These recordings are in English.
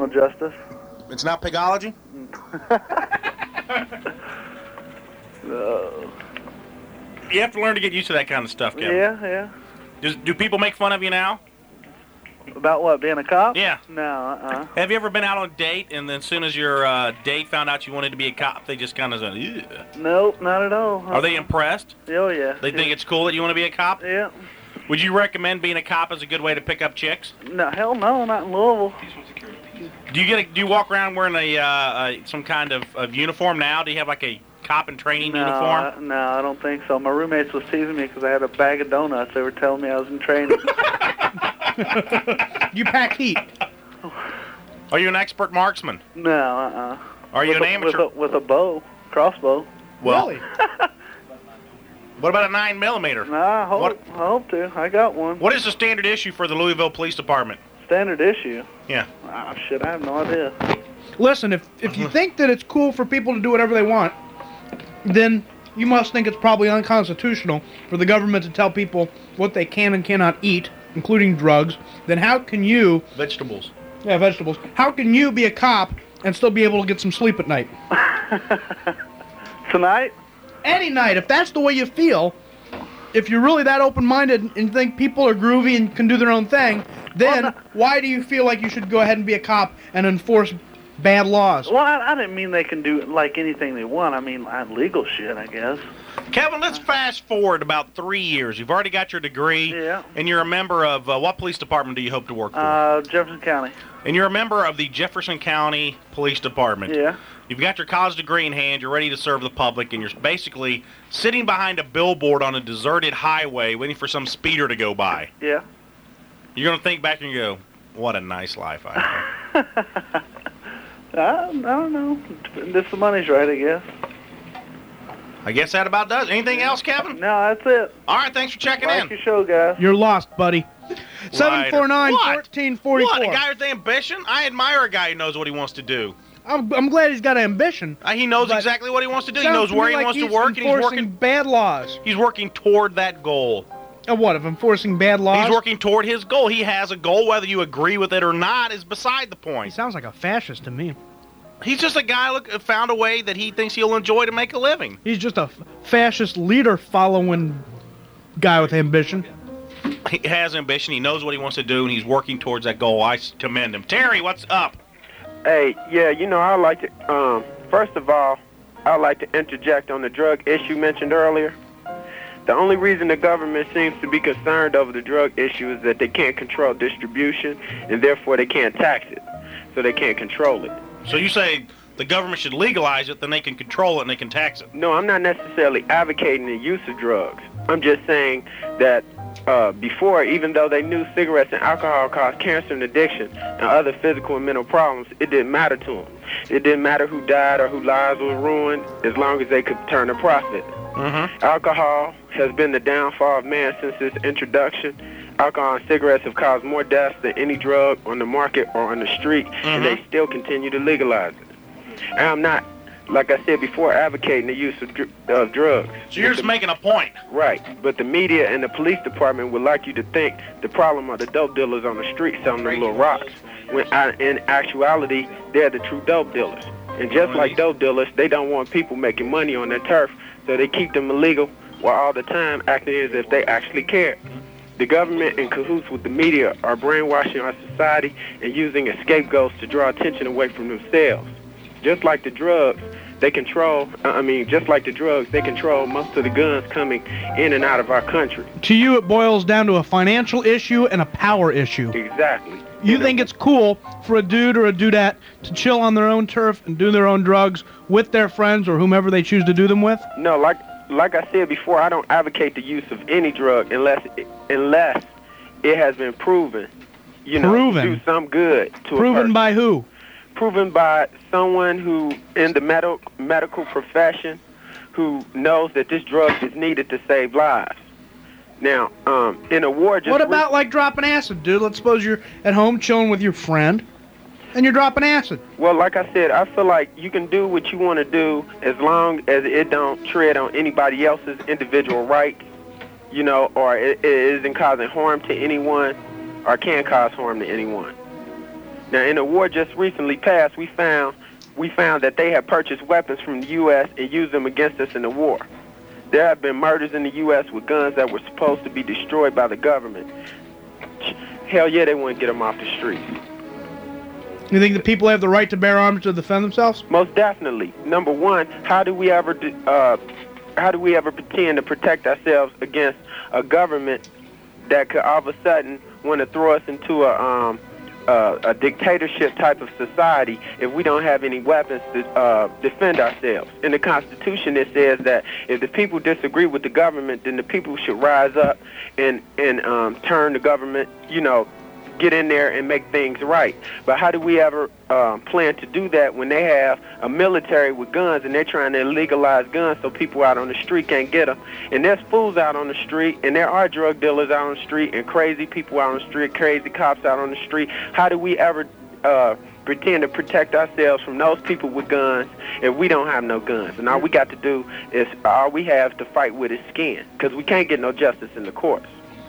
justice. It's not pigology? You have to learn to get used to that kind of stuff, Kevin. Yeah. Do people make fun of you now? About what, being a cop? Yeah. No, Have you ever been out on a date, and then as soon as your date found out you wanted to be a cop, they just kind of said, ew? Nope, not at all. Are they impressed? Oh, yeah. They think it's cool that you want to be a cop? Yeah. Would you recommend being a cop as a good way to pick up chicks? No, hell no, not in Louisville. Do you walk around wearing some kind of uniform now? Do you have like a cop in training uniform? No, I don't think so. My roommates was teasing me because I had a bag of donuts. They were telling me I was in training. You pack heat. Are you an expert marksman? No, Are you an amateur? With a bow, crossbow. Well, Really? what about a 9mm? Nah, I hope to. I got one. What is the standard issue for the Louisville Police Department? Standard issue? Yeah. Ah, shit, I have no idea. Listen, if you think that it's cool for people to do whatever they want, then you must think it's probably unconstitutional for the government to tell people what they can and cannot eat, including drugs. Then how can you... Vegetables. Yeah, vegetables. How can you be a cop and still be able to get some sleep at night? Tonight? Any night. If that's the way you feel, if you're really that open-minded and think people are groovy and can do their own thing, then why do you feel like you should go ahead and be a cop and enforce bad laws? Well, I didn't mean they can do like anything they want. I mean legal shit, I guess. Kevin, let's fast forward about 3 years. You've already got your degree, and you're a member of what police department do you hope to work for? Jefferson County. And you're a member of the Jefferson County Police Department. Yeah. You've got your college degree in hand, you're ready to serve the public, and you're basically sitting behind a billboard on a deserted highway waiting for some speeder to go by. Yeah. You're going to think back and go, what a nice life I have. I don't know. If the money's right, I guess. I guess that about does. Anything else, Kevin? No, that's it. All right, thanks for checking in. Like your show, guys. You're lost, buddy. 749-1444. What? A guy with ambition? I admire a guy who knows what he wants to do. I'm glad he's got ambition. He knows exactly what he wants to do. He knows where he wants to work, and he's working bad laws. He's working toward that goal. What, of enforcing bad laws? He's working toward his goal. He has a goal. Whether you agree with it or not is beside the point. He sounds like a fascist to me. He's just a guy who found a way that he thinks he'll enjoy to make a living. He's just a fascist leader-following guy with ambition. He has ambition. He knows what he wants to do, and he's working towards that goal. I commend him. Terry, what's up? Hey, yeah, I like to, first of all, I'd like to interject on the drug issue mentioned earlier. The only reason the government seems to be concerned over the drug issue is that they can't control distribution, and therefore they can't tax it, so they can't control it. So you say the government should legalize it, then they can control it and they can tax it? No, I'm not necessarily advocating the use of drugs. I'm just saying that before, even though they knew cigarettes and alcohol caused cancer and addiction and other physical and mental problems, it didn't matter to them. It didn't matter who died or whose lives were ruined as long as they could turn a profit. Mm-hmm. Alcohol has been the downfall of man since its introduction. Alcohol and cigarettes have caused more deaths than any drug on the market or on the street, and they still continue to legalize it. And I'm not, like I said before, advocating the use of drugs. So you're just making a point. Right, but the media and the police department would like you to think the problem are the dope dealers on the street selling them little rocks, when in actuality, they're the true dope dealers. And just like dope dealers, they don't want people making money on their turf, so they keep them illegal while all the time acting as if they actually care. The government, in cahoots with the media, are brainwashing our society and using as scapegoats to draw attention away from themselves. Just like the drugs, they control most of the guns coming in and out of our country. To you, it boils down to a financial issue and a power issue. Exactly. You think it's cool for a dude or a dudette to chill on their own turf and do their own drugs with their friends or whomever they choose to do them with? No, like I said before, I don't advocate the use of any drug unless it has been proven, to do some good to a person. Proven by who? Proven by someone who, in the medical profession, who knows that this drug is needed to save lives. Now, in a war... What about like dropping acid, dude? Let's suppose you're at home chilling with your friend, and you're dropping acid. Well, like I said, I feel like you can do what you want to do as long as it don't tread on anybody else's individual rights, or it isn't causing harm to anyone or can cause harm to anyone. Now, in a war just recently passed, we found that they had purchased weapons from the U.S. and used them against us in the war. There have been murders in the U.S. with guns that were supposed to be destroyed by the government. Hell yeah, they wouldn't get them off the streets. You think the people have the right to bear arms to defend themselves? Most definitely. Number one, how do we ever pretend to protect ourselves against a government that could all of a sudden want to throw us into a dictatorship type of society if we don't have any weapons to defend ourselves? In the Constitution, it says that if the people disagree with the government, then the people should rise up and turn the government, get in there and make things right. But how do we ever plan to do that when they have a military with guns and they're trying to legalize guns so people out on the street can't get them? And there's fools out on the street, and there are drug dealers out on the street, and crazy people out on the street, crazy cops out on the street. How do we ever pretend to protect ourselves from those people with guns if we don't have no guns? And all we got to do is, all we have to fight with is skin, because we can't get no justice in the courts.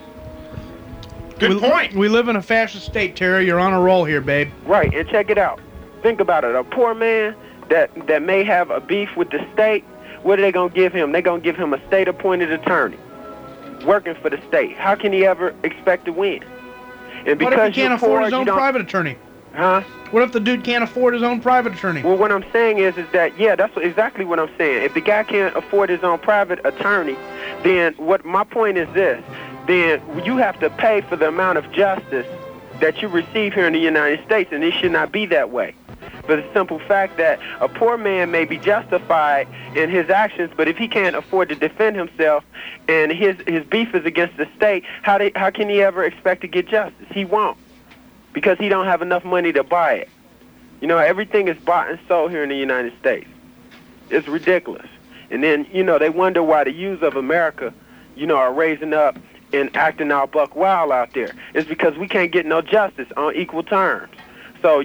Good point. We live in a fascist state, Terry. You're on a roll here, babe. Right, and check it out. Think about it. A poor man that may have a beef with the state, what are they going to give him? They're going to give him a state-appointed attorney working for the state. How can he ever expect to win? And because what if he can't afford his own private attorney? Huh? What if the dude can't afford his own private attorney? Well, what I'm saying is that, yeah, that's exactly what I'm saying. If the guy can't afford his own private attorney, then what my point is this. Then you have to pay for the amount of justice that you receive here in the United States, and it should not be that way. For the simple fact that a poor man may be justified in his actions, but if he can't afford to defend himself and his beef is against the state, how can he ever expect to get justice? He won't, because he don't have enough money to buy it. Everything is bought and sold here in the United States. It's ridiculous. And then, they wonder why the youth of America, are raising up and acting all buck wild out there. It's because we can't get no justice on equal terms. So,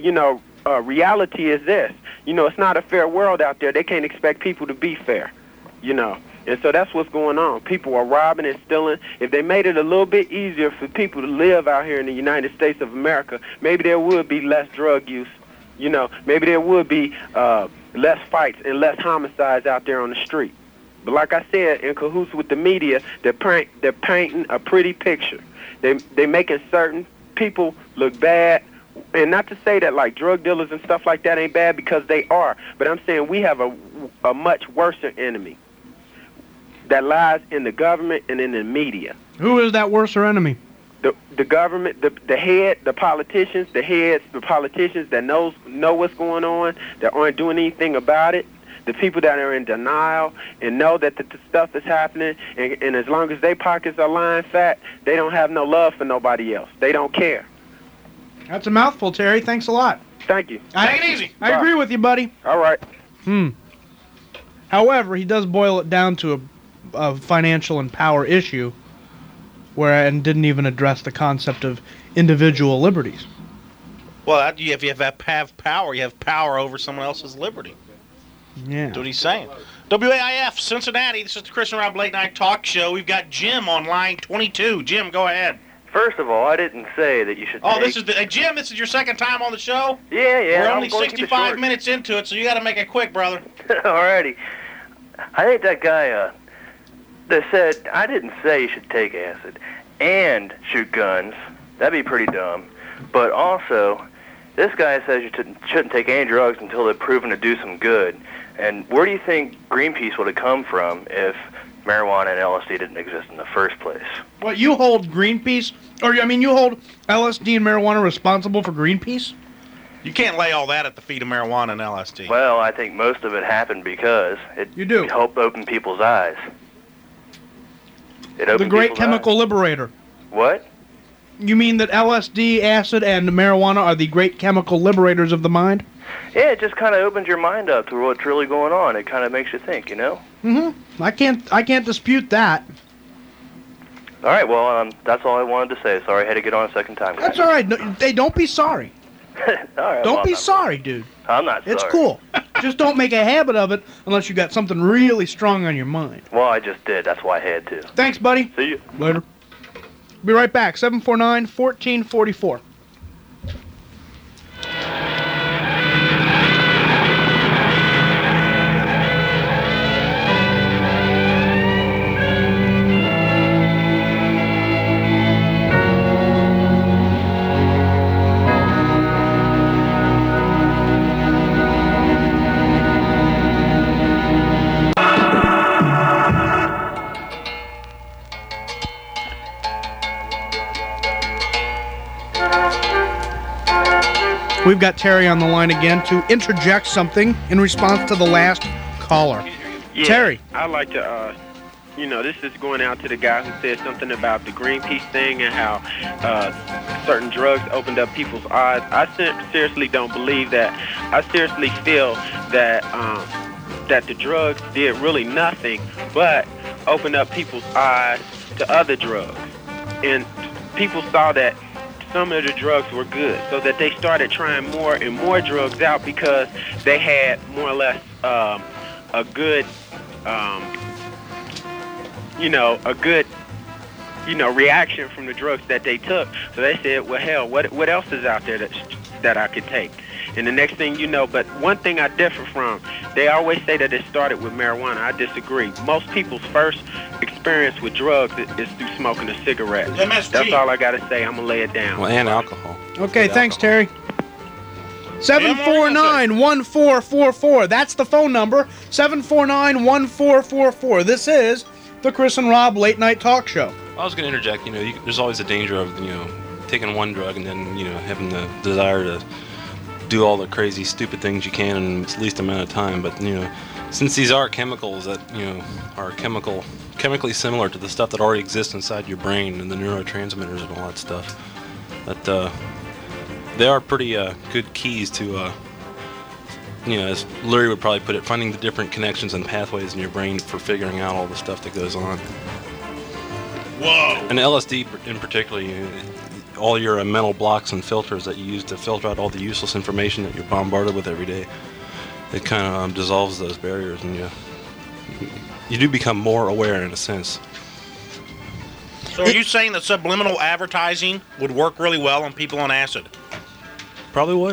reality is this. It's not a fair world out there. They can't expect people to be fair, And so that's what's going on. People are robbing and stealing. If they made it a little bit easier for people to live out here in the United States of America, maybe there would be less drug use. Maybe there would be less fights and less homicides out there on the street. But like I said, in cahoots with the media, they're painting a pretty picture. They're making certain people look bad. And not to say that like drug dealers and stuff like that ain't bad, because they are. But I'm saying we have a much worse enemy that lies in the government and in the media. Who is that worser enemy? The government, the head, the politicians, the politicians that know what's going on, that aren't doing anything about it. The people that are in denial and know that the stuff is happening, and as long as their pockets are lying fat, they don't have no love for nobody else. They don't care. That's a mouthful, Terry. Thanks a lot. Thank you. Take it easy. I agree with you, buddy. All right. However, he does boil it down to a financial and power issue, and didn't even address the concept of individual liberties. Well, if you have power, you have power over someone else's liberty. Yeah. That's what he's saying. WAIF, Cincinnati. This is the Chris and Rob Late Night Talk Show. We've got Jim on line 22. Jim, go ahead. First of all, I didn't say that you should Jim, this is your second time on the show? Yeah. We're only 65 minutes into it, so you got to make it quick, brother. Alrighty. I think that guy that said, I didn't say you should take acid and shoot guns. That'd be pretty dumb. But also, this guy says you shouldn't take any drugs until they're proven to do some good. And where do you think Greenpeace would have come from if marijuana and LSD didn't exist in the first place? Well, you hold Greenpeace, you hold LSD and marijuana responsible for Greenpeace? You can't lay all that at the feet of marijuana and LSD. Well, I think most of it happened because it helped open people's eyes. The great chemical liberator. What? You mean that LSD, acid, and marijuana are the great chemical liberators of the mind? Yeah, it just kind of opens your mind up to what's really going on. It kind of makes you think, Mm-hmm. I can't dispute that. All right, well, that's all I wanted to say. Sorry I had to get on a second time, guys. That's all right. No, don't be sorry. All right, don't be sorry, dude. I'm not sorry. It's cool. Just don't make a habit of it unless you got something really strong on your mind. Well, I just did. That's why I had to. Thanks, buddy. See you. Later. Be right back. 749-1444. We've got Terry on the line again to interject something in response to the last caller. Yeah, Terry. I'd like to, this is going out to the guy who said something about the Greenpeace thing and how certain drugs opened up people's eyes. I seriously don't believe that. I seriously feel that that the drugs did really nothing but open up people's eyes to other drugs. And people saw that some of the drugs were good, so that they started trying more and more drugs out because they had more or less a good reaction from the drugs that they took. So they said, well, hell, what else is out there that I could take? And the next thing you know, but one thing I differ from, they always say that it started with marijuana. I disagree. Most people's first experience with drugs is through smoking a cigarette. MSG. That's all I got to say. I'm going to lay it down. Well, and alcohol. Okay, With thanks, alcohol. Terry. 749-1444. That's the phone number. 749-1444. This is the Chris and Rob Late Night Talk Show. I was going to interject. There's always a danger of taking one drug and then having the desire to do all the crazy, stupid things you can in the least amount of time. But since these are chemicals that are chemically similar to the stuff that already exists inside your brain and the neurotransmitters and all that stuff, that they are pretty good keys to, as Larry would probably put it, finding the different connections and pathways in your brain for figuring out all the stuff that goes on. Whoa. And LSD in particular, all your mental blocks and filters that you use to filter out all the useless information that you're bombarded with every day, it kind of dissolves those barriers, and you do become more aware in a sense. So are you saying that subliminal advertising would work really well on people on acid? Probably would.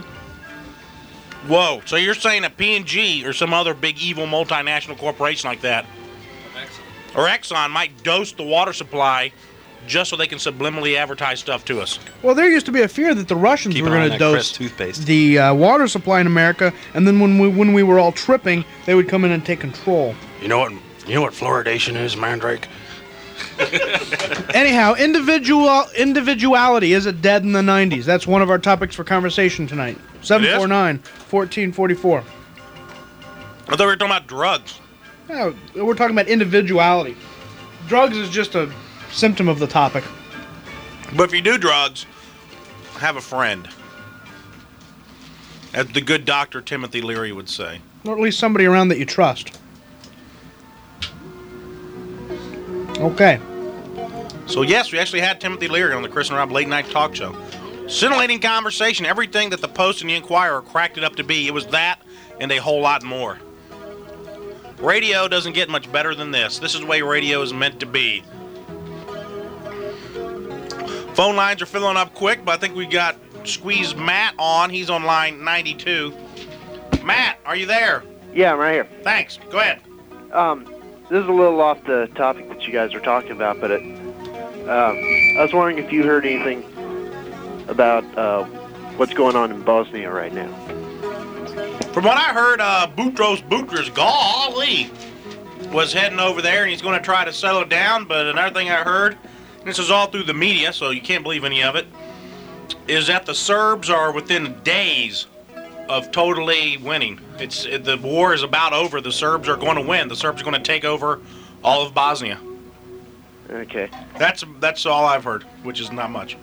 Whoa. So you're saying that P&G or some other big evil multinational corporation like that, or Exxon, might dose the water supply just so they can subliminally advertise stuff to us? Well, there used to be a fear that the Russians Keep were an eye on going to that dose Crest toothpaste. the water supply in America, and then when we were all tripping, they would come in and take control. You know what fluoridation is, Mandrake? Anyhow, individuality, is it dead in the 90s? That's one of our topics for conversation tonight. 749-1444. I thought we were talking about drugs. No, we're talking about individuality. Drugs is just a symptom of the topic. But if you do drugs, have a friend. As the good Dr. Timothy Leary would say. Or at least somebody around that you trust. Okay. So yes, we actually had Timothy Leary on the Chris and Rob Late Night Talk Show. Scintillating conversation, everything that the Post and the Inquirer cracked it up to be. It was that and a whole lot more. Radio doesn't get much better than this. This is the way radio is meant to be. Phone lines are filling up quick, but I think we got Squeeze Matt on. He's on line 92. Matt, are you there? Yeah, I'm right here. Thanks. Go ahead. This is a little off the topic that you guys were talking about, but I was wondering if you heard anything about what's going on in Bosnia right now. From what I heard, Boutros Boutros Ghali was heading over there, and he's going to try to settle it down. But another thing I heard, and this is all through the media, so you can't believe any of it, is that the Serbs are within days of totally winning. The war is about over. The Serbs are going to win. The Serbs are going to take over all of Bosnia. Okay. That's all I've heard, which is not much.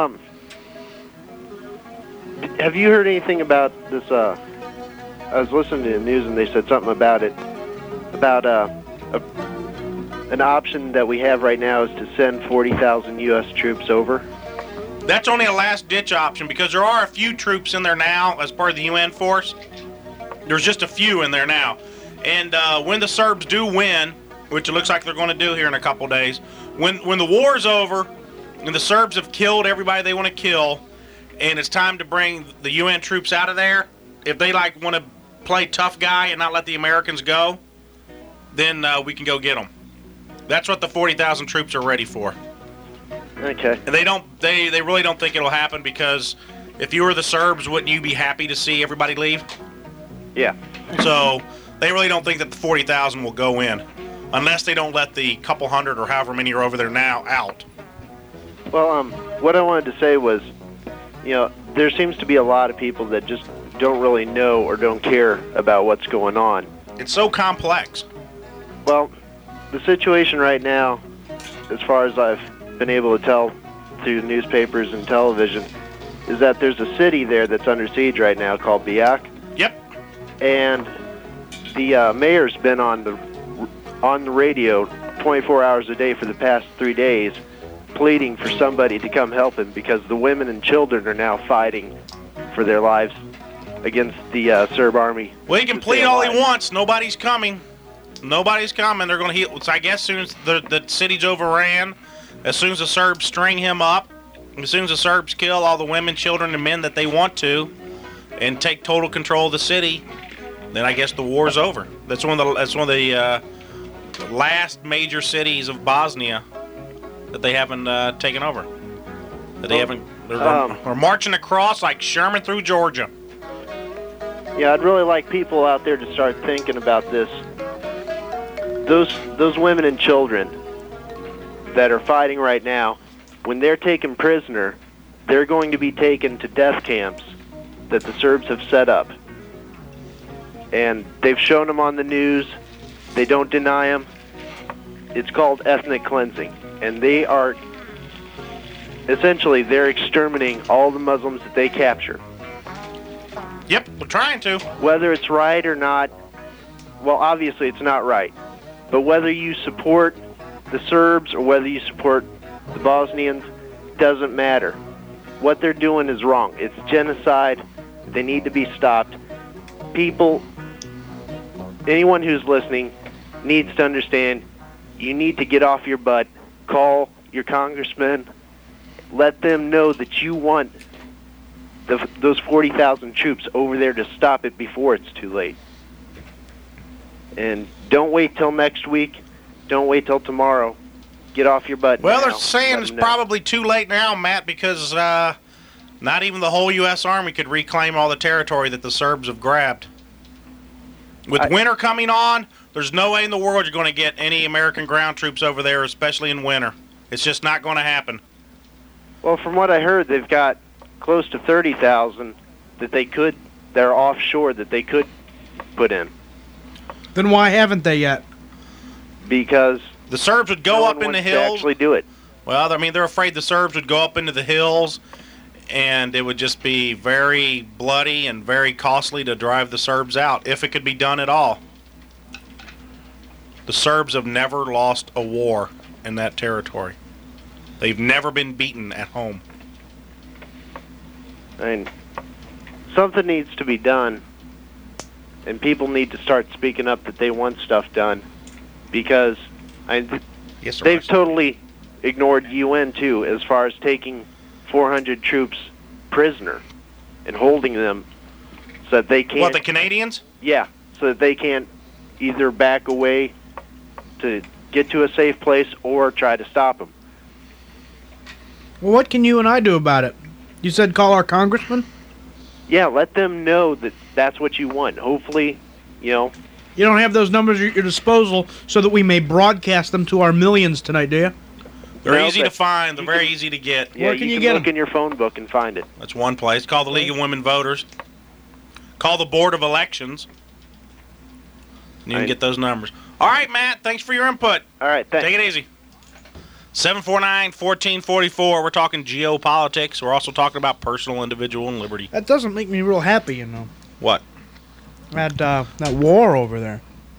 Have you heard anything about this? I was listening to the news and they said something about it, about an option that we have right now is to send 40,000 U.S. troops over. That's only a last-ditch option because there are a few troops in there now as part of the UN force. There's just a few in there now. And when the Serbs do win, which it looks like they're going to do here in a couple days, when the war's over and the Serbs have killed everybody they want to kill, and it's time to bring the UN troops out of there, if they want to play tough guy and not let the Americans go, then we can go get them. That's what the 40,000 troops are ready for. Okay. And they really don't think it'll happen because if you were the Serbs, wouldn't you be happy to see everybody leave? Yeah. So they really don't think that the 40,000 will go in unless they don't let the couple hundred or however many are over there now out. Well, what I wanted to say was, there seems to be a lot of people that just don't really know or don't care about what's going on. It's so complex. Well, the situation right now, as far as I've been able to tell through newspapers and television, is that there's a city there that's under siege right now called Biak. Yep. And the mayor's been on the radio 24 hours a day for the past 3 days, pleading for somebody to come help him because the women and children are now fighting for their lives against the Serb army. Well, he can plead all he wants. Nobody's coming. Nobody's coming. They're going to heal. So I guess as soon as the city's overran, as soon as the Serbs string him up, as soon as the Serbs kill all the women, children, and men that they want to, and take total control of the city, then I guess the war's over. That's one of the last major cities of Bosnia that they haven't taken over. That they haven't. They're marching across like Sherman through Georgia. Yeah, I'd really like people out there to start thinking about this. Those women and children that are fighting right now, when they're taken prisoner, they're going to be taken to death camps that the Serbs have set up. And they've shown them on the news. They don't deny them. It's called ethnic cleansing. And they are, essentially, they're exterminating all the Muslims that they capture. Yep, we're trying to. Whether it's right or not, well, obviously it's not right. But whether you support the Serbs or whether you support the Bosnians, doesn't matter. What they're doing is wrong. It's genocide. They need to be stopped. People, anyone who's listening needs to understand, you need to get off your butt, call your congressman, let them know that you want those 40,000 troops over there to stop it before it's too late. And don't wait till next week. Don't wait till tomorrow. Get off your butt. Well, now. they're saying it's probably too late now, Matt, because not even the whole U.S. Army could reclaim all the territory that the Serbs have grabbed. With winter coming on, there's no way in the world you're going to get any American ground troops over there, especially in winter. It's just not going to happen. Well, from what I heard, they've got close to 30,000 that are offshore that they could put in. Then why haven't they yet? Because the Serbs would go up in the hills. To actually do it. Well, I mean, they're afraid the Serbs would go up into the hills, and it would just be very bloody and very costly to drive the Serbs out, if it could be done at all. The Serbs have never lost a war in that territory. They've never been beaten at home. I mean, something needs to be done, and people need to start speaking up that they want stuff done, because they've totally ignored UN too, as far as taking 400 troops prisoner and holding them so that they can't... What, the Canadians? Yeah, so that they can't either back away to get to a safe place or try to stop them. Well, what can you and I do about it? You said call our congressman? Yeah, let them know that that's what you want. Hopefully, You don't have those numbers at your disposal so that we may broadcast them to our millions tonight, do you? They're easy to find. They're very easy to get. Yeah, Where can you get look them? in your phone book and find it. That's one place. Call the League of Women Voters. Call the Board of Elections. And you can get those numbers. All right, Matt. Thanks for your input. All right, thanks. Take it easy. 749-1444. We're talking geopolitics. We're also talking about personal, individual, and liberty. That doesn't make me real happy, you know. What? That war over there.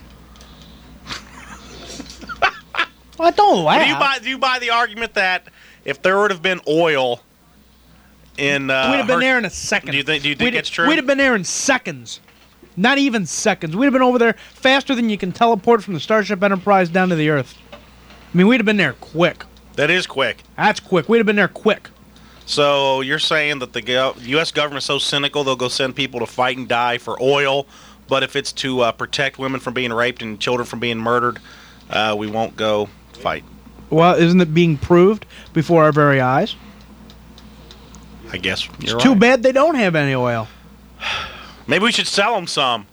Well, don't laugh. Do you buy the argument that if there would have been oil in... we'd have been there in a second. Do you think it's true? We'd have been there in seconds. Not even seconds. We'd have been over there faster than you can teleport from the Starship Enterprise down to the Earth. I mean, we'd have been there quick. That is quick. That's quick. We'd have been there quick. So you're saying that the U.S. government's so cynical they'll go send people to fight and die for oil, but if it's to protect women from being raped and children from being murdered, we won't go fight. Well, isn't it being proved before our very eyes? I guess you're It's right. too bad they don't have any oil. Maybe we should sell them some.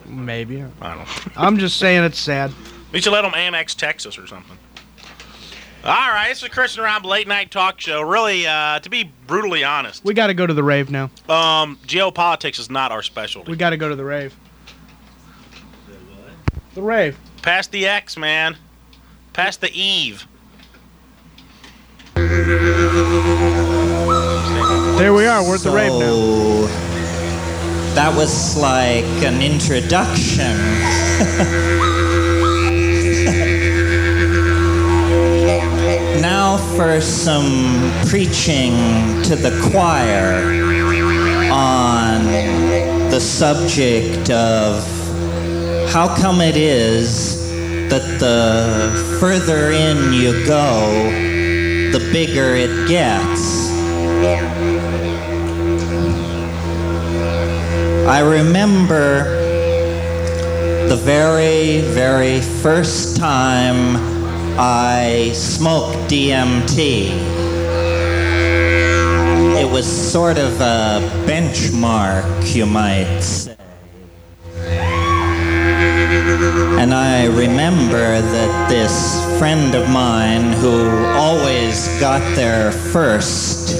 Maybe. I don't know. I'm just saying it's sad. We should let them annex Texas or something. All right, this is Chris and Rob Late Night Talk Show. Really, to be brutally honest, We got to go to the rave now. geopolitics is not our specialty. We got to go to the rave. The rave. Past the X, man. Past the Eve. There we are. We're at the rave now. That was like an introduction. Now for some preaching to the choir on the subject of how come it is that the further in you go, the bigger it gets. I remember the very, very first time I smoked DMT. It was sort of a benchmark, you might say. And I remember that this friend of mine who always got there first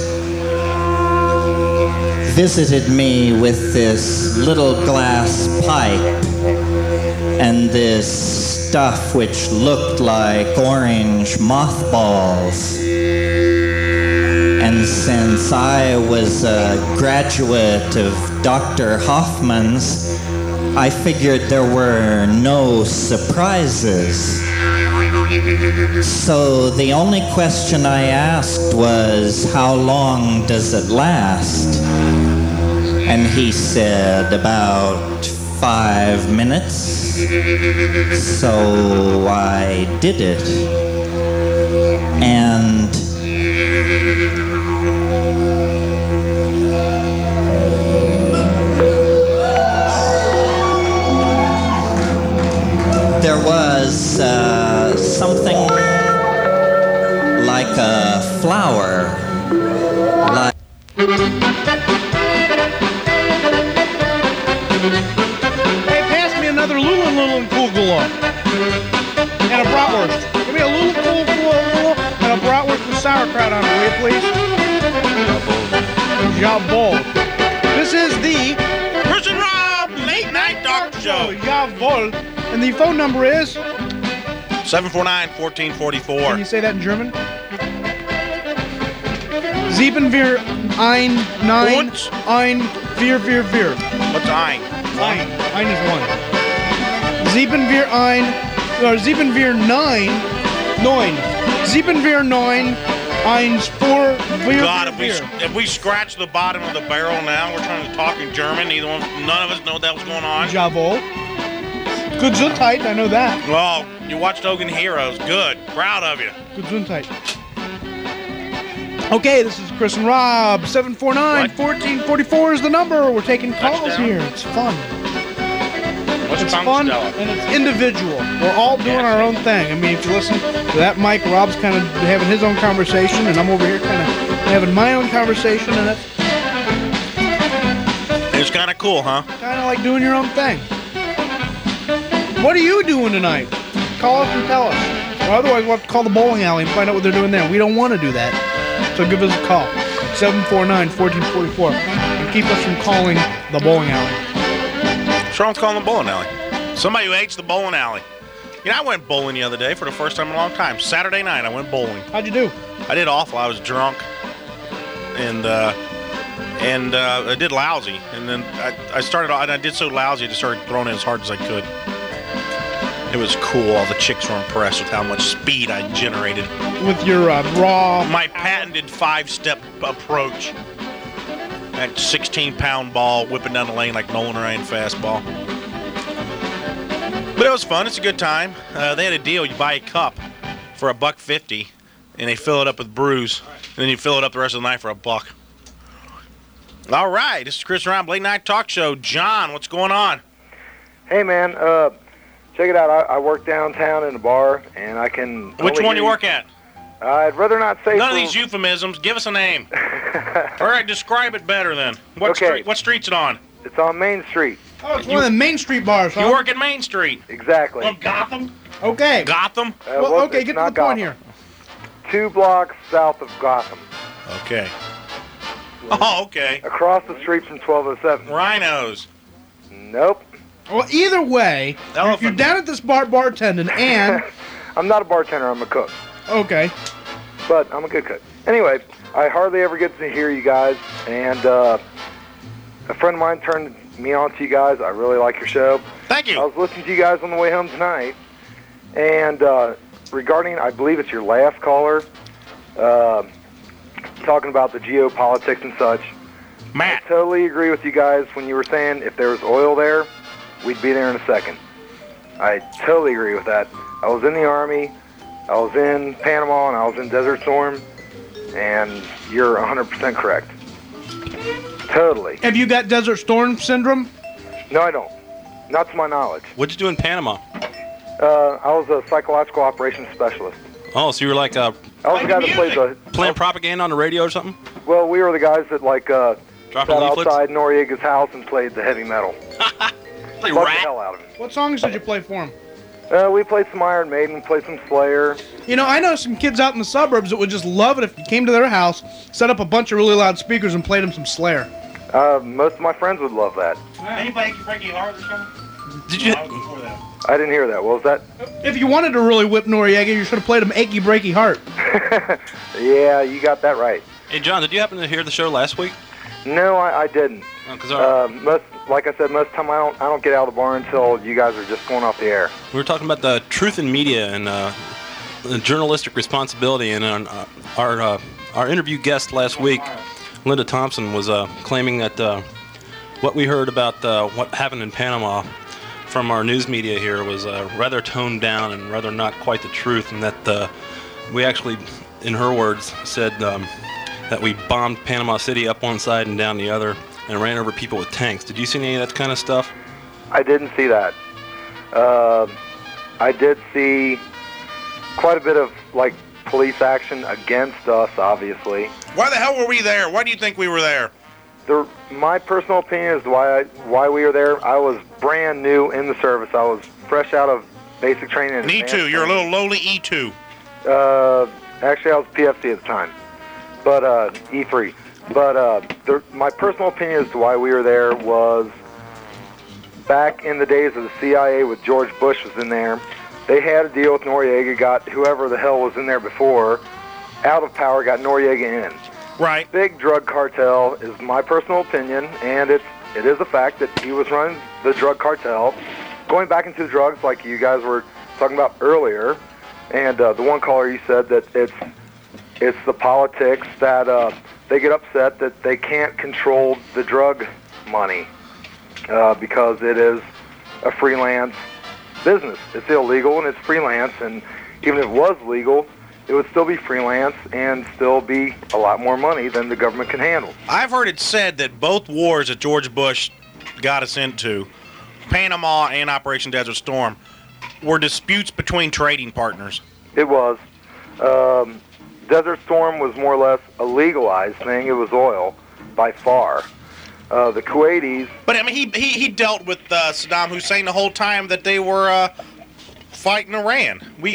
visited me with this little glass pipe and this stuff which looked like orange mothballs. And since I was a graduate of Dr. Hoffman's, I figured there were no surprises. So the only question I asked was, how long does it last? And he said, about 5 minutes. So I did it. And there was something like a flower. Like Hey, pass me another Lulin Kugula and a bratwurst. Give me a Lulin Kugula and a bratwurst with sauerkraut on it, will you please? Jawohl. This is the Chris and Rob Late Night Talk Show. Jawohl. And the phone number is? 749-1444. Can you say that in German? 749-144. What's Ein? Ein is 1. 749 God, if we scratch the bottom of the barrel now, we're trying to talk in German. None of us know what the hell's going on. Jawohl. Gesundheit, I know that. Well, you watched Hogan Heroes. Good. Proud of you. Gesundheit. Okay, this is Chris and Rob. 749-1444 is the number. We're taking calls Touchdown. here. It's fun. What's It's fun and it's individual. We're all doing our own thing. I mean, if you listen to that mic, Rob's kind of having his own conversation, and I'm over here kind of having my own conversation, and it's It's kind of cool, huh? kind of like doing your own thing. What are you doing tonight? Call us and tell us. Or otherwise, we'll have to call the bowling alley and find out what they're doing there. We don't want to do that. So give us a call. 749-1444. And keep us from calling the bowling alley. What's wrong with calling the bowling alley? Somebody who hates the bowling alley. You know, I went bowling the other day for the first time in a long time. Saturday night, I went bowling. How'd you do? I did awful. I was drunk. And I did lousy. And then I started, and I did so lousy, I just started throwing it as hard as I could. It was cool. All the chicks were impressed with how much speed I generated. With your raw... My patented 5-step approach. That 16-pound ball whipping down the lane like Nolan Ryan fastball. But it was fun. It's a good time. They had a deal. You buy a cup for $1.50, and they fill it up with brews. And then you fill it up the rest of the night for $1. All right. This is Chris Rob, Late Night Talk Show. John, what's going on? Hey, man. Check it out. I work downtown in a bar, and I can... Which one you work at? I'd rather not say... None of these euphemisms. Give us a name. All right, describe it better then. What street's it on? It's on Main Street. Oh, it's one of the Main Street bars, huh? You work at Main Street. Exactly. Well, Gotham? Okay. Gotham? Well, okay, get to the point here. 2 blocks south of Gotham. Okay. Oh, okay. Across the street from 1207. Rhinos. Nope. Well, either way, you're down at this bar bartending, and... I'm not a bartender, I'm a cook. Okay. But I'm a good cook. Anyway, I hardly ever get to hear you guys, and a friend of mine turned me on to you guys. I really like your show. Thank you. I was listening to you guys on the way home tonight, and regarding, I believe it's your last caller, talking about the geopolitics and such. Matt. I totally agree with you guys when you were saying if there was oil there, we'd be there in a second. I totally agree with that. I was in the Army, I was in Panama, and I was in Desert Storm, and you're 100% correct. Totally. Have you got Desert Storm syndrome? No, I don't. Not to my knowledge. What'd you do in Panama? I was a psychological operations specialist. Oh, so you were like I was the guy that played the... playing propaganda on the radio or something? Well, we were the guys that, like, sat leaflets? outside Noriega's house and played the heavy metal. Play Bugged the rap? hell out of him. What songs did you play for him? We played some Iron Maiden, we played some Slayer. You know, I know some kids out in the suburbs that would just love it if you came to their house, set up a bunch of really loud speakers, and played them some Slayer. Most of my friends would love that. Anybody can break your heart or something? Did you? I didn't hear that. What was that? If you wanted to really whip Noriega, you should have played him Achy Breaky Heart. Yeah, you got that right. Hey, John, did you happen to hear the show last week? No, I didn't. Oh, like I said, most of the time I don't get out of the bar until you guys are just going off the air. We were talking about the truth in media and the journalistic responsibility, and our interview guest last week, Linda Thompson, was claiming that what we heard about what happened in Panama from our news media here was rather toned down and rather not quite the truth, and that we actually, in her words, said that we bombed Panama City up one side and down the other and ran over people with tanks. Did you see any of that kind of stuff? I didn't see that. I did see quite a bit of, like, police action against us, obviously. Why the hell were we there? Why do you think we were there? My personal opinion is why we were there. I was brand new in the service. I was fresh out of basic training. An E2. You're a little lowly E2. Actually, I was PFC at the time, but E3. But my personal opinion as to why we were there was back in the days of the CIA with George Bush was in there. They had a deal with Noriega, got whoever the hell was in there before out of power, got Noriega in. Right. Big drug cartel is my personal opinion, and it is a fact that he was running the drug cartel, going back into drugs like you guys were talking about earlier. And the one caller, you said that it's the politics that they get upset that they can't control the drug money because it is a freelance business. It's illegal and it's freelance, and even if it was legal, it would still be freelance and still be a lot more money than the government can handle. I've heard it said that both wars that George Bush got us into, Panama and Operation Desert Storm, were disputes between trading partners. It was. Desert Storm was more or less a legalized thing. It was oil, by far. The Kuwaitis... But, I mean, he dealt with Saddam Hussein the whole time that they were fighting Iran. We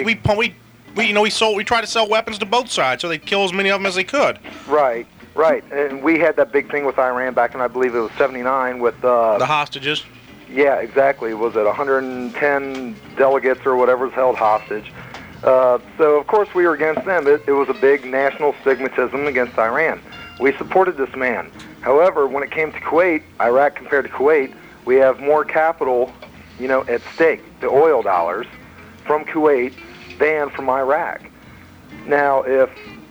tried to sell weapons to both sides so they'd kill as many of them as they could. Right. And we had that big thing with Iran back in, I believe it was 79 with... the hostages? Yeah, exactly. Was it 110 delegates or whatever was held hostage? So, of course, we were against them. It was a big national stigmatism against Iran. We supported this man. However, when it came to Kuwait, Iraq compared to Kuwait, we have more capital, at stake, the oil dollars, from Kuwait than from Iraq. Now, if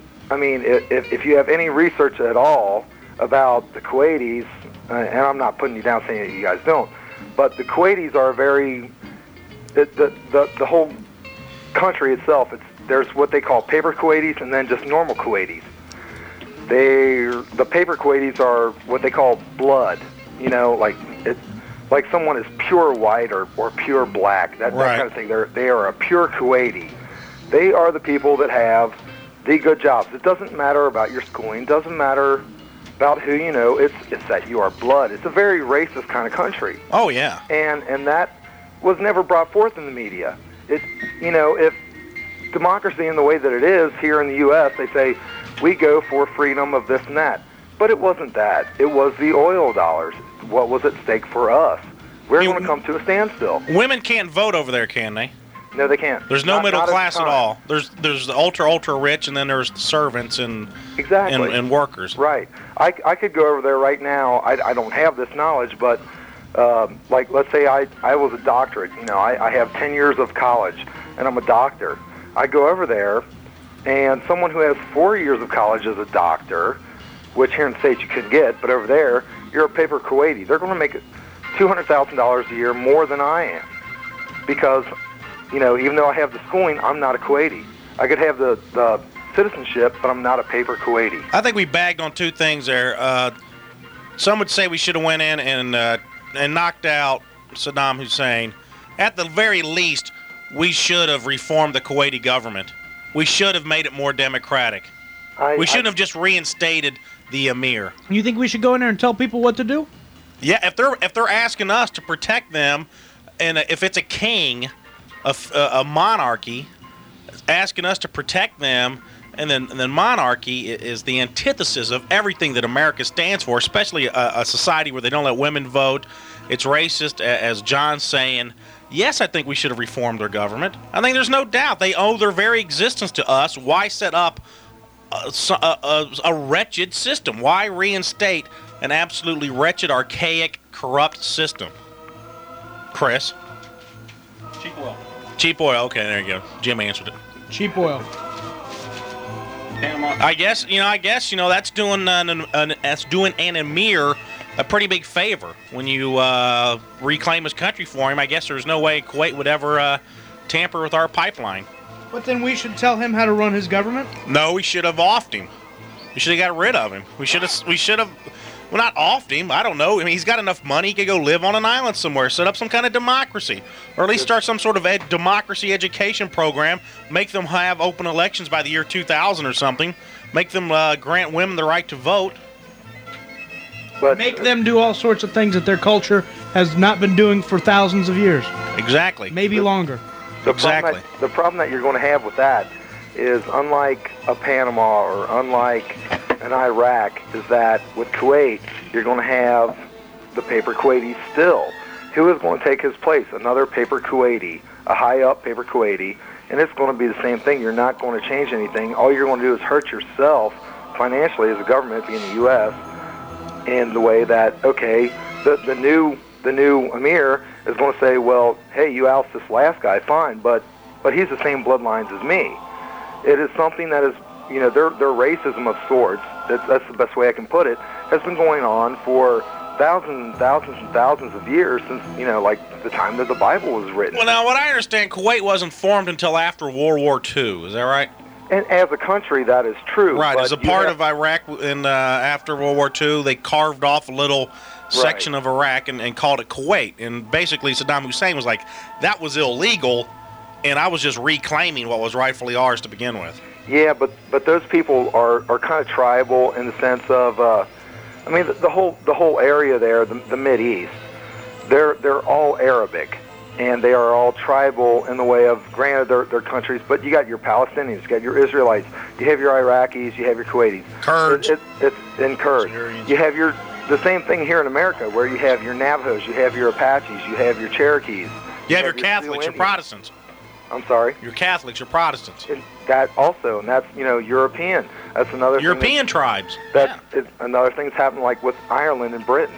you have any research at all about the Kuwaitis, and I'm not putting you down saying that you guys don't, but the Kuwaitis are the whole country itself, there's what they call paper Kuwaitis and then just normal Kuwaitis. The paper Kuwaitis are what they call blood, like someone is pure white or pure black, that kind of thing. They are a pure Kuwaiti. They are the people that have the good jobs. It doesn't matter about your schooling, doesn't matter about who you know, it's that you are blood. It's a very racist kind of country. Oh, yeah. And that was never brought forth in the media. If democracy in the way that it is here in the U.S., they say, we go for freedom of this and that. But it wasn't that. It was the oil dollars. What was at stake for us? We're going to come to a standstill. Women can't vote over there, can they? No, they can't. There's no middle not class this at time. all. There's the ultra rich, and then there's the servants and Exactly. and workers. Right. I could go over there right now. I don't have this knowledge, but like, let's say I was a doctorate. You know, I have 10 years of college, and I'm a doctor. I go over there, and someone who has 4 years of college as a doctor, which here in the States you could get, but over there, you're a paper Kuwaiti. They're going to make $200,000 a year more than I am. Because, you know, even though I have the schooling, I'm not a Kuwaiti. I could have the citizenship, but I'm not a paper Kuwaiti. I think we bagged on two things there. Some would say we should have went in and knocked out Saddam Hussein. At the very least, we should have reformed the Kuwaiti government. We should have made it more democratic. We shouldn't have just reinstated the emir. You think we should go in there and tell people what to do? Yeah, if they're asking us to protect them, and if it's a king, a monarchy, asking us to protect them, and then monarchy is the antithesis of everything that America stands for, especially a society where they don't let women vote. It's racist, as John's saying. Yes, I think we should have reformed their government. I think there's no doubt they owe their very existence to us. Why set up a wretched system? Why reinstate an absolutely wretched, archaic, corrupt system? Chris? Cheap oil. Cheap oil. Okay, there you go. Jim answered it. Cheap oil. I guess that's doing an emir a pretty big favor when you reclaim his country for him. I guess there's no way Kuwait would ever tamper with our pipeline. But then we should tell him how to run his government? No, we should have offed him. We should have got rid of him. We should have. Well, not offed him. I don't know. I mean, he's got enough money. He could go live on an island somewhere, set up some kind of democracy, or at least start some sort of democracy education program. Make them have open elections by the year 2000 or something. Make them grant women the right to vote. But make them do all sorts of things that their culture has not been doing for thousands of years. Exactly. Maybe longer. Exactly. The problem that you're going to have with that is, unlike a Panama or unlike an Iraq, is that with Kuwait, you're going to have the paper Kuwaiti still. Who is going to take his place? Another paper Kuwaiti, a high-up paper Kuwaiti, and it's going to be the same thing. You're not going to change anything. All you're going to do is hurt yourself financially as a government, being the U.S., in the way that, okay, the new emir is going to say, well, hey, you oust this last guy, fine, but he's the same bloodlines as me. It is something that is, you know, their racism of sorts, that's the best way I can put it, has been going on for thousands and thousands and thousands of years since, you know, like the time that the Bible was written. Well, now, what I understand, Kuwait wasn't formed until after World War II. Is that right? And as a country, that is true. Right. But As a part of Iraq after World War II, they carved off a little section of Iraq and called it Kuwait. And basically, Saddam Hussein was like, that was illegal, and I was just reclaiming what was rightfully ours to begin with. Yeah, but those people are kind of tribal in the sense of, I mean, the whole area there, the Mideast, they're all Arabic, and they are all tribal in the way of, granted, they're countries, but you got your Palestinians, you got your Israelites, you have your Iraqis, you have your Kuwaitis, Kurds, it's in Kurds. You have the same thing here in America, where you have your Navajos, you have your Apaches, you have your Cherokees, you have your Catholics, your Protestants. I'm sorry. Your Catholics, your Protestants. That also, and that's, you know, European. That's another European tribes. That's another thing that's happened, like with Ireland and Britain.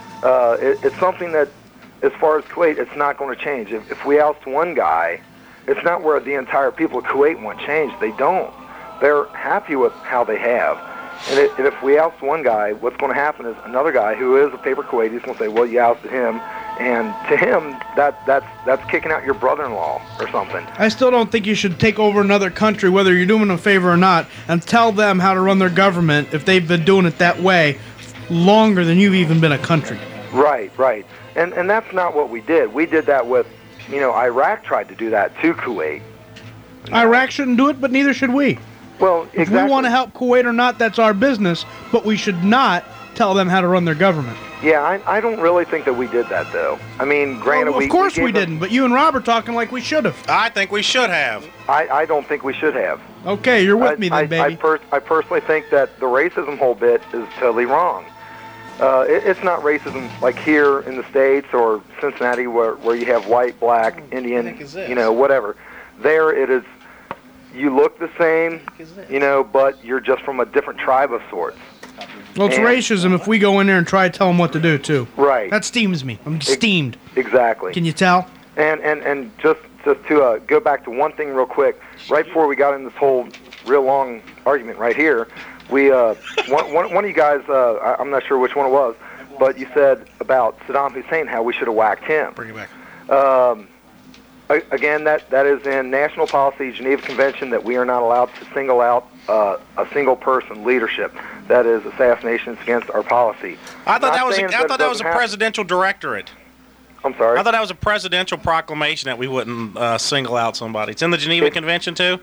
It's something that, as far as Kuwait, it's not going to change. If we oust one guy, it's not where the entire people of Kuwait want change. They don't. They're happy with how they have. And if we oust one guy, what's going to happen is another guy who is a paper Kuwaiti is going to say, well, you ousted him. And to him, that's kicking out your brother-in-law or something. I still don't think you should take over another country, whether you're doing them a favor or not, and tell them how to run their government if they've been doing it that way longer than you've even been a country. Right. And that's not what we did. We did that with, you know, Iraq tried to do that to Kuwait. Iraq shouldn't do it, but neither should we. Well, exactly. If we want to help Kuwait or not, that's our business, but we should not tell them how to run their government. Yeah, I don't really think that we did that, though. I mean, granted, Well, of course we didn't, but you and Rob are talking like we should have. I think we should have. I don't think we should have. Okay, you're with me then, baby. I personally think that the racism whole bit is totally wrong. It's not racism like here in the States or Cincinnati where you have white, black, Indian, whatever. There it is, you look the same, but you're just from a different tribe of sorts. Well, it's racism if we go in there and try to tell them what to do, too. Right. That steams me. I'm steamed. Exactly. Can you tell? And just to go back to one thing real quick, right before we got in this whole real long argument right here, we one of you guys, I'm not sure which one it was, but you said about Saddam Hussein, how we should have whacked him. Bring it back. Again, that is in national policy, Geneva Convention, that we are not allowed to single out a single person leadership. That is assassinations against our policy. I thought that was a presidential directorate. I'm sorry? I thought that was a presidential proclamation that we wouldn't single out somebody. It's in the Geneva Convention, too?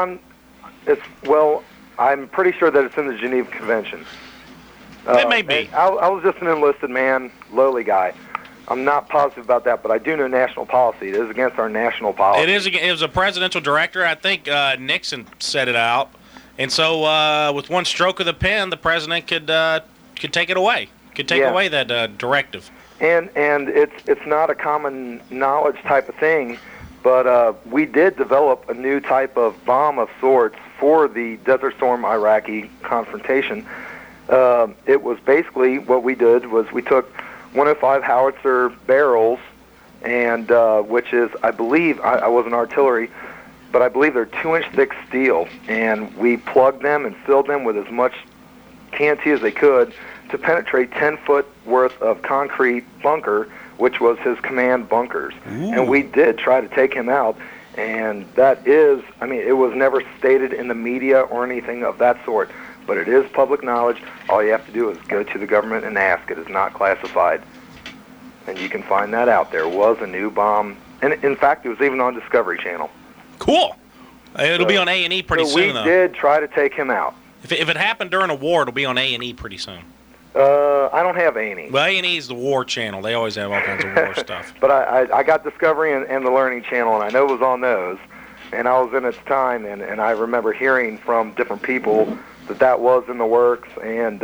I'm pretty sure that it's in the Geneva Convention. It may be. I was just an enlisted man, lowly guy. I'm not positive about that, but I do know national policy. It is against our national policy. It was a presidential director. I think Nixon set it out. And so with one stroke of the pen, the president could take it away. Could take away that directive. And it's not a common knowledge type of thing, but we did develop a new type of bomb of sorts for the Desert Storm Iraqi confrontation. It was basically what we did was we took 105 howitzer barrels, and which is, I believe, I wasn't artillery, but I believe they're 2-inch thick steel, and we plugged them and filled them with as much TNT as they could to penetrate 10-foot worth of concrete bunker, which was his command bunkers. Ooh. And we did try to take him out, and that is, I mean, it was never stated in the media or anything of that sort, but it is public knowledge. All you have to do is go to the government and ask. It is not classified. And you can find that out. There was a new bomb. And in fact, it was even on Discovery Channel. Cool. It'll be on A&E pretty soon, though. We did try to take him out. If it happened during a war, it'll be on A&E pretty soon. I don't have A&E. Well, A&E is the war channel. They always have all kinds of war stuff. But I got Discovery and the Learning Channel, and I know it was on those. And I was in its time, and I remember hearing from different people that was in the works. And,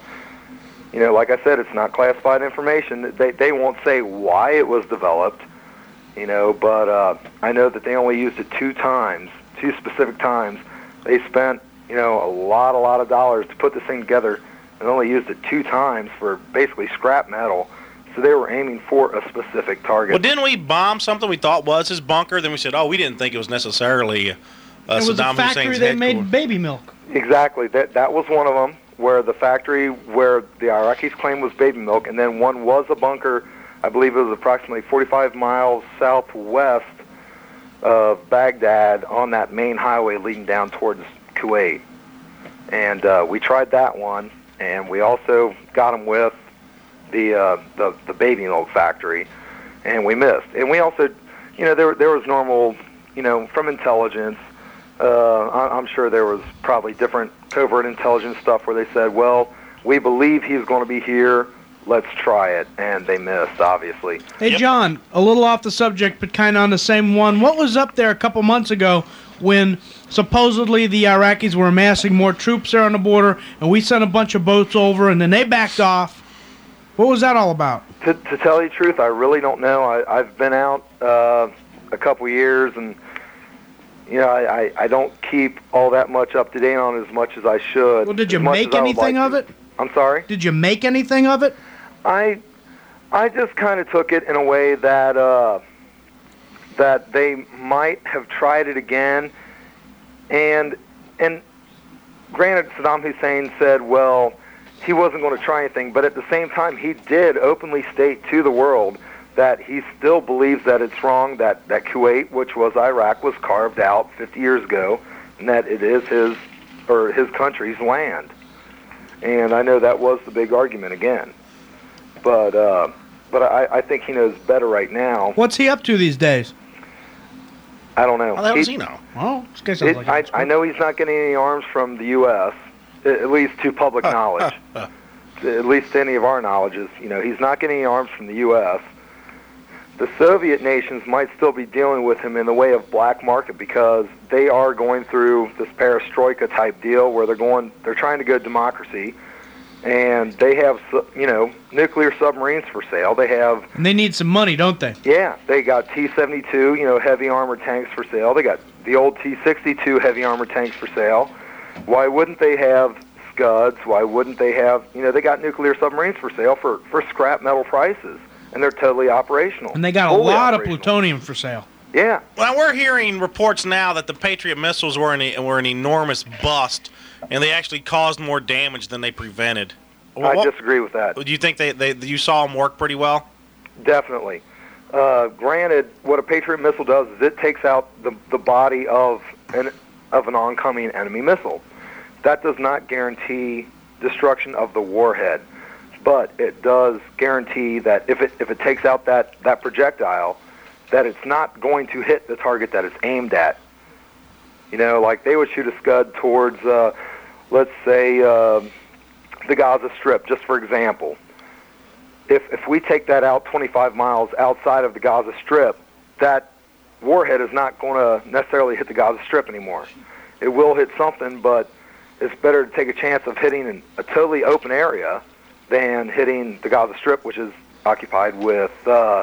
like I said, it's not classified information. They won't say why it was developed, but I know that they only used it 2 specific times. They spent, a lot of dollars to put this thing together and only used it 2 times for basically scrap metal. So they were aiming for a specific target. Well, didn't we bomb something we thought was his bunker? Then we said, we didn't think it was necessarily Saddam Hussein's It was a factory that made baby milk. Exactly. That was one of them, where the factory where the Iraqis claimed was baby milk, and then one was a bunker, I believe it was approximately 45 miles southwest of Baghdad on that main highway leading down towards Kuwait. And we tried that one, and we also got them with the baby milk factory, and we missed. And we also, there was normal, from intelligence. I'm sure there was probably different covert intelligence stuff where they said, well, we believe he's going to be here. Let's try it. And they missed, obviously. Hey, John, a little off the subject, but kind of on the same one. What was up there a couple months ago when supposedly the Iraqis were amassing more troops there on the border, and we sent a bunch of boats over, and then they backed off? What was that all about? To tell you the truth, I really don't know. I've been out a couple years, and I don't keep all that much up to date on as much as I should. Well, did you make anything of it? I'm sorry? Did you make anything of it? I just kind of took it in a way that that they might have tried it again, and granted, Saddam Hussein said, well, he wasn't going to try anything, but at the same time, he did openly state to the world that he still believes that it's wrong, that Kuwait, which was Iraq, was carved out 50 years ago, and that it is his country's land. And I know that was the big argument again. But I think he knows better right now. What's he up to these days? I don't know. How the hell does he know? Well, this guy sounds like I know he's not getting any arms from the U.S., at least to public knowledge. at least to any of our knowledge, is, he's not getting any arms from the U.S. The Soviet nations might still be dealing with him in the way of black market because they are going through this perestroika type deal where they're trying to go democracy, and they have, nuclear submarines for sale. And they need some money, don't they? Yeah, they got T-72, heavy armored tanks for sale. They got the old T-62 heavy armored tanks for sale. Why wouldn't they have Scuds? Why wouldn't they have, they got nuclear submarines for sale for scrap metal prices. And they're totally operational. And they got a lot of plutonium for sale. Yeah. Well, we're hearing reports now that the Patriot missiles were an enormous bust, and they actually caused more damage than they prevented. I disagree with that. Do you think you saw them work pretty well? Definitely. Granted, what a Patriot missile does is it takes out the body of an oncoming enemy missile. That does not guarantee destruction of the warhead. But it does guarantee that if it takes out that projectile, that it's not going to hit the target that it's aimed at. Like they would shoot a Scud towards, let's say, the Gaza Strip, just for example. If we take that out 25 miles outside of the Gaza Strip, that warhead is not going to necessarily hit the Gaza Strip anymore. It will hit something, but it's better to take a chance of hitting a totally open area than hitting the Gaza Strip, which is occupied with,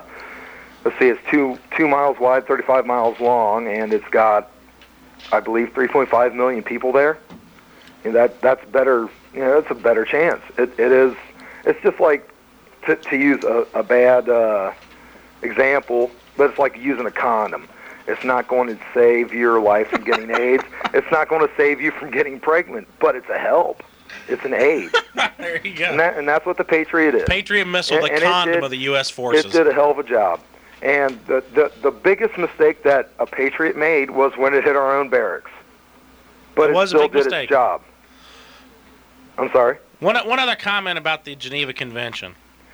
it's 2 miles wide, 35 miles long, and it's got, I believe, 3.5 million people there. And that's better, it's a better chance. It is, it's just like, to use a bad example, but it's like using a condom. It's not going to save your life from getting AIDS. It's not going to save you from getting pregnant, but it's a help. It's an aid. There you go. And that's what the Patriot is. Patriot missile, the condom of the U.S. forces. It did a hell of a job. And the biggest mistake that a Patriot made was when it hit our own barracks. But it still did its job. I'm sorry? One other comment about the Geneva Convention.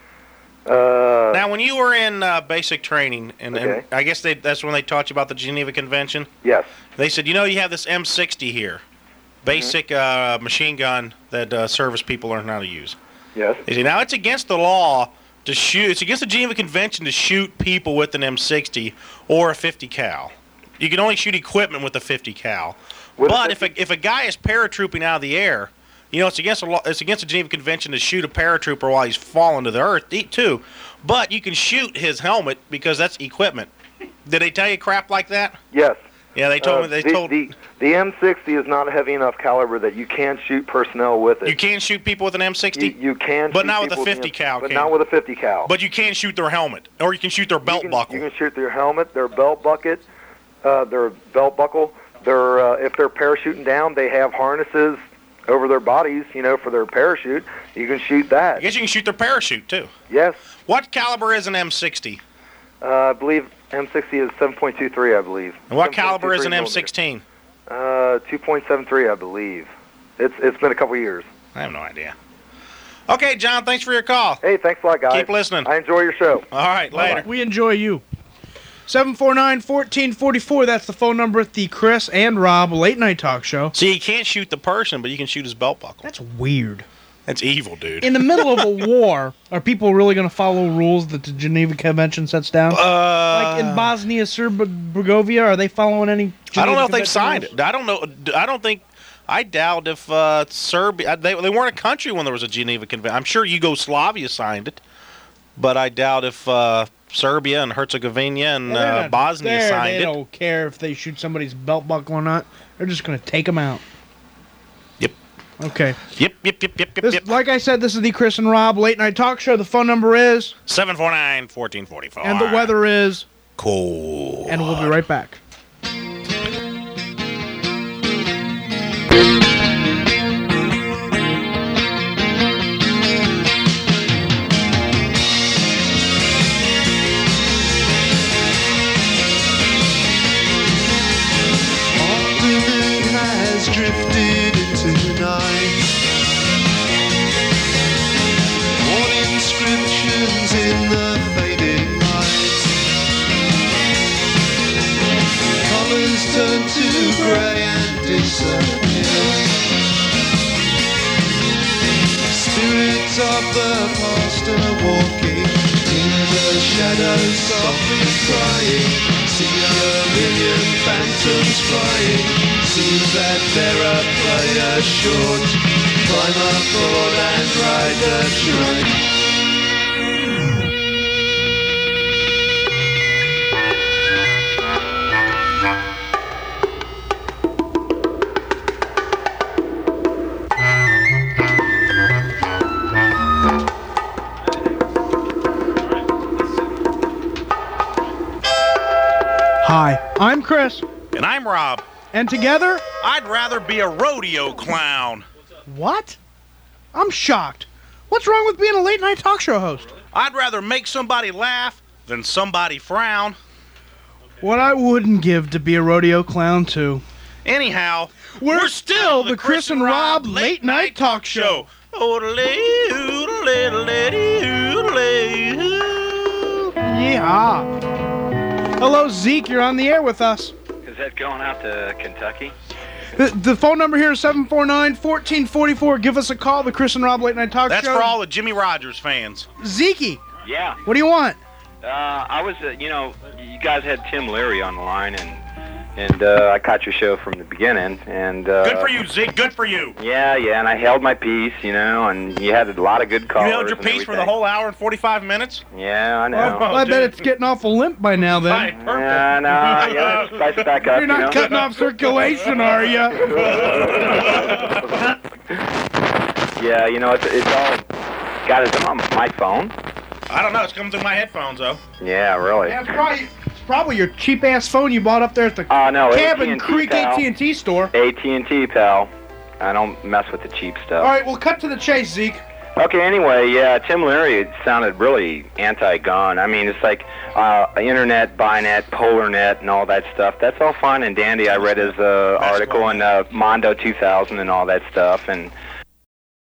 Now, when you were in basic training, and I guess that's when they taught you about the Geneva Convention? Yes. They said, you have this M60 here. Basic machine gun that service people learn how to use. Yes. Now, it's against the law to shoot. It's against the Geneva Convention to shoot people with an M60 or a 50 cal. You can only shoot equipment with a 50 cal. But if a guy is paratrooping out of the air, it's against the law. It's against the Geneva Convention to shoot a paratrooper while he's falling to the earth too. But you can shoot his helmet because that's equipment. Did they tell you crap like that? Yes. Yeah, they told me. The M60 is not a heavy enough caliber that you can shoot personnel with it. You can shoot people with an M60? You can, but not with a 50 cal. But not with a 50 cal. But you can shoot their helmet, or you can shoot their belt buckle. You can shoot their helmet, their belt bucket, their belt buckle. If they're parachuting down, they have harnesses over their bodies, for their parachute. You can shoot that. I guess you can shoot their parachute too. Yes. What caliber is an M60? I believe M60 is 7.23, I believe. And what caliber is an M16? 2.73, I believe. It's been a couple years. I have no idea. Okay, John, thanks for your call. Hey, thanks a lot, guys. Keep listening. I enjoy your show. All right, later. We enjoy you. 749-1444, that's the phone number at the Chris and Rob Late Night Talk Show. See, you can't shoot the person, but you can shoot his belt buckle. That's weird. That's evil, dude. In the middle of a war, are people really going to follow rules that the Geneva Convention sets down? Like in Bosnia, Herzegovina, are they following any Geneva I don't know if they've Convention signed rules? it. I don't know. I don't think. I doubt if Serbia. They weren't a country when there was a Geneva Convention. I'm sure Yugoslavia signed it, but I doubt if Serbia and Herzegovina and Bosnia signed it. They don't care if they shoot somebody's belt buckle or not. They're just going to take them out. Yep. Okay. Yep. Like I said, this is the Chris and Rob Late Night Talk Show. The phone number is 749-1444. And the weather is cold. And we'll be right back. Drifted into night. Worn inscriptions in the fading light. of the past are walking in the shadows, softly crying. See a million phantoms flying. Seems that they're a player short. Climb aboard and ride the train. Hi, I'm Chris. And I'm Rob. And together, I'd rather be a rodeo clown. what? I'm shocked. What's wrong with being a late night talk show host? I'd rather make somebody laugh than somebody frown. What I wouldn't give to be a rodeo clown, too. Anyhow, We're still the Chris and Rob Late Night Talk Show. Yeah. Hello, Zeke. You're on the air with us. Is that going out to Kentucky? The phone number here is 749-1444. Give us a call, the Chris and Rob Late Night Talk That's Show. for all the Jimmy Rogers fans. Zeke, Yeah. what do you want? I was, you guys had Tim Leary on the line, and I caught your show from the beginning, and Good for you, Zeke. Good for you. Yeah, and I held my peace, and you had a lot of good callers. You held your and peace for the everything. whole hour and 45 minutes? Yeah, I know. Well, I bet it's getting awful limp by now, then. Right, perfect. Yeah, no, spice it back up. You're not cutting off circulation, are you? Yeah, it's all got it on my phone. I don't know. It's coming through my headphones, though. Yeah, really. Yeah, it's probably your cheap-ass phone you bought up there at the No, Cabin AT&T, Creek pal. AT&T store. AT&T, pal. I don't mess with the cheap stuff. All right, well, cut to the chase, Zeke. Okay, anyway, yeah, Tim Leary sounded really anti-gun. I mean, it's like internet, Binet, PolarNet, and all that stuff. That's all fine and dandy. I read his article in Mondo 2000 and all that stuff, and